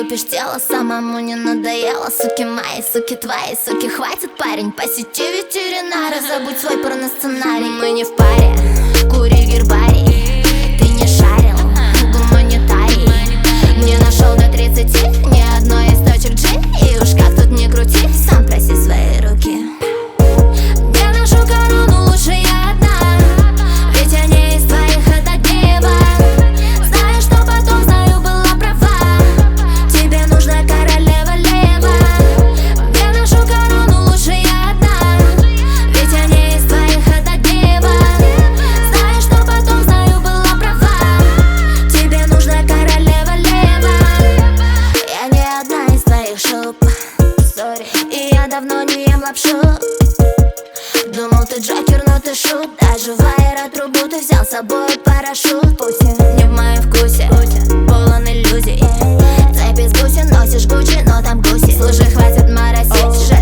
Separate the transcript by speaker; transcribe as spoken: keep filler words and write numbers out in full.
Speaker 1: купишь тело, самому не надоело. Суки мои, суки твои, суки, хватит, парень. Посети ветеринара, забудь свой порносценарий. Мы не в паре, кури гербарий. Ты не шарил, гуманитарий. Не нашел до тридцати ни одной из точек G. И уж как тут не крути, сам проси свои руки. Где ношу корону, лучше я одна. Ведь я не из твоих, это дева. Знаешь, что потом, знаю, была права. Тебе нужна королева лева. Где ношу корону, лучше я одна. Ведь я не из твоих, это дева. Знаешь, что потом, знаю, была права. Тебе нужна королева лева. Я не одна из твоих шуб, сори. И я давно не ем лапшу. Думал, ты Джокер, но ты шут. Даже в аэротрубу ты взял с собой парашют. Пути не в моем вкусе, полон иллюзий. Цепи с бусин, носишь Гуччи, но там гуси. Слушай, хватит моросить.